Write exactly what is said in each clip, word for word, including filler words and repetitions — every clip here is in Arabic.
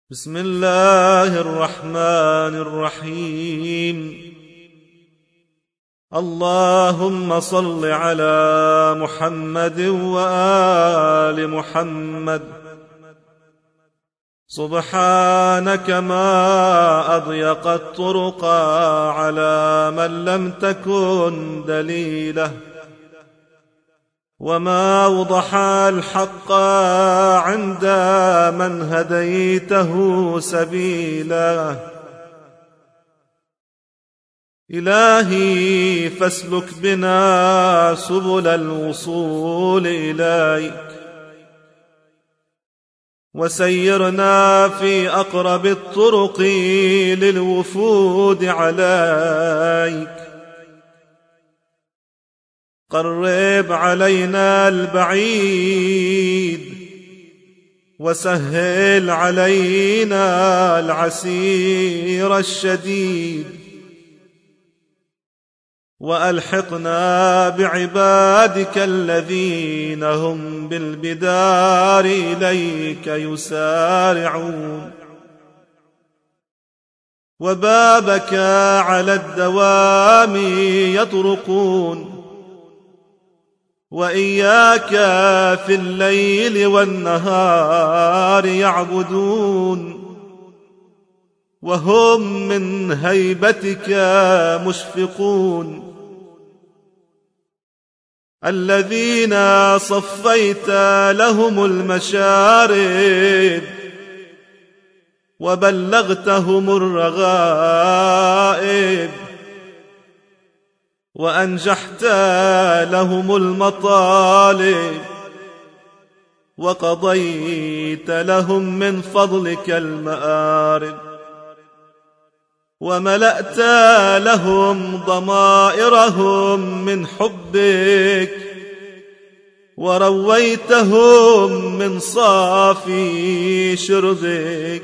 بسم الله الرحمن الرحيم. اللهم صل على محمد وآل محمد. سبحانك ما أضيق الطرق على من لم تكن دليله، وما وضح الحق عند من هديته سبيلا. إلهي فاسلك بنا سبل الوصول إليك، وسيرنا في أقرب الطرق للوفود عليك. قرب علينا البعيد، وسهل علينا العسير الشديد، وألحقنا بعبادك الذين هم بالبدار إليك يسارعون، وبابك على الدوام يطرقون، وإياك في الليل والنهار يعبدون، وهم من هيبتك مشفقون. الذين صفيت لهم المشارب وبلغتهم الرغائب، وأنجحت لهم المطالب، وقضيت لهم من فضلك المآرب، وملأت لهم ضمائرهم من حبك، ورويتهم من صافي شربك.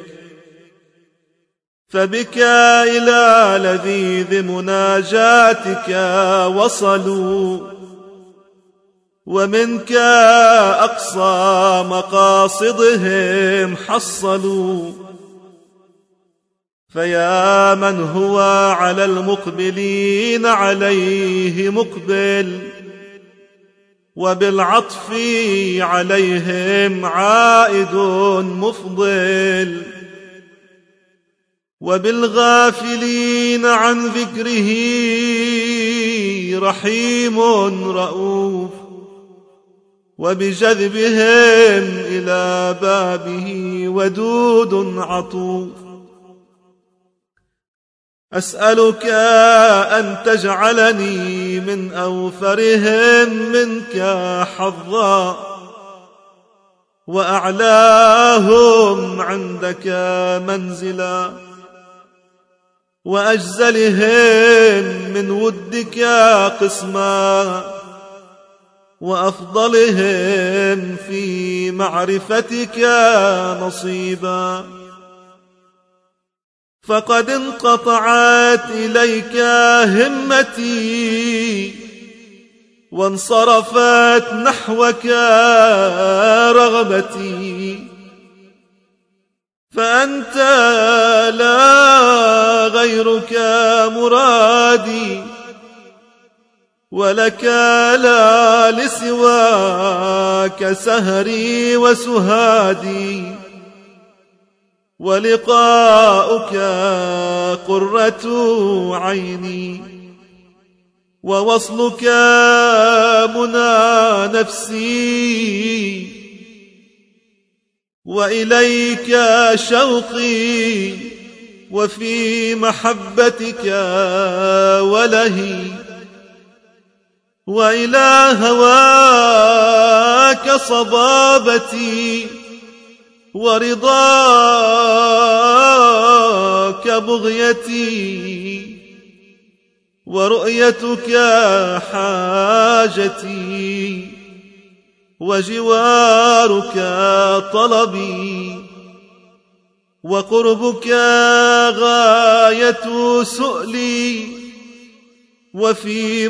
فبك إلى لذيذ مناجاتك وصلوا، ومنك أقصى مقاصدهم حصلوا. فيا من هو على المقبلين عليه مقبل، وبالعطف عليهم عائد مفضل، وبالغافلين عن ذكره رحيم رؤوف، وبجذبهم إلى بابه ودود عطوف. أسألك أن تجعلني من أوفرهم منك حظا، وأعلاهم عندك منزلا، وأجزلهم من ودك قسما، وأفضلهم في معرفتك نصيبا. فقد انقطعت إليك همتي، وانصرفت نحوك رغبتي، فأنت لا غيرك مرادي، ولك لا لسواك سهري وسهادي، ولقاؤك قرة عيني، ووصلك منى نفسي، وإليك شوقي، وفي محبتك ولهي، وإلى هواك صبابتي، ورضاك بغيتي، ورؤيتك حاجتي، وجوارك طلبي، وقربك غاية سؤلي، وفي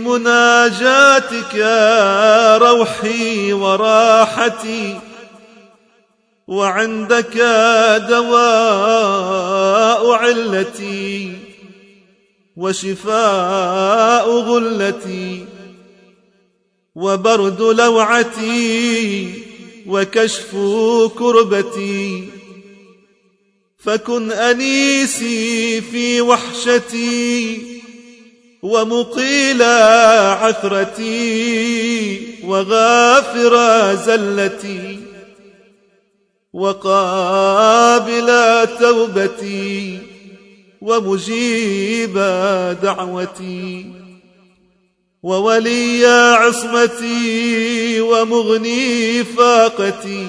مناجاتك روحي وراحتي، وعندك دواء علتي وشفاء غلتي وبرد لوعتي وكشف كربتي، فكن أنيسي في وحشتي ومقيل عثرتي وغافر زلتي وقابل توبتي ومجيب دعوتي وولي عصمتي ومغني فاقتي،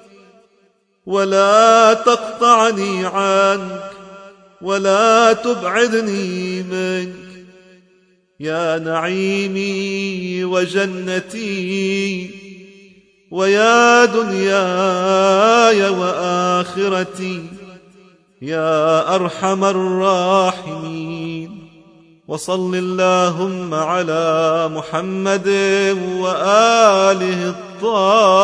ولا تقطعني عنك ولا تبعدني منك، يا نعيمي وجنتي ويا دنياي وآخرتي، يا أرحم الراحمين. وصل اللهم على محمد وآله الطاهرين.